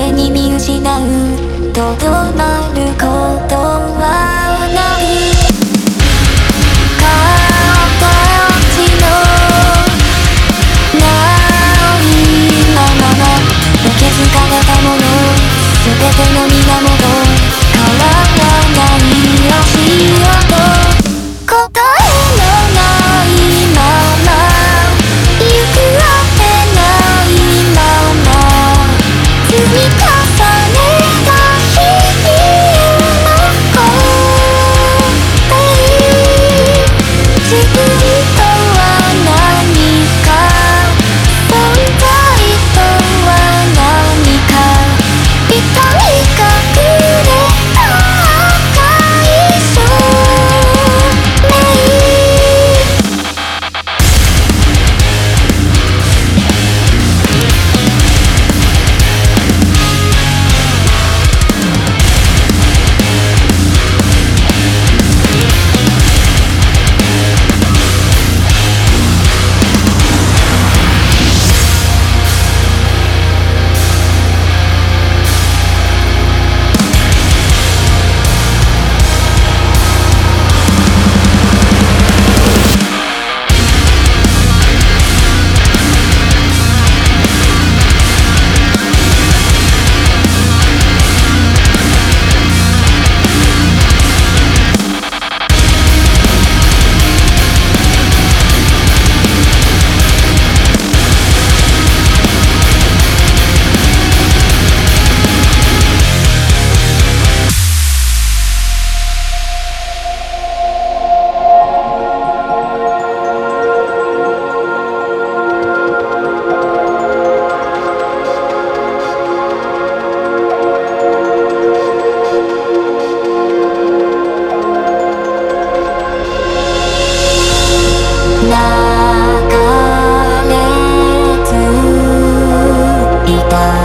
れに見失うとどまることはない形のないまま受け継がれたもの全ての源変わらない足音答えのないまま行くあてないまま積み重ねた日々の答え自分とは何か存在とは何か痛み隠れた赤い少年流れ着いた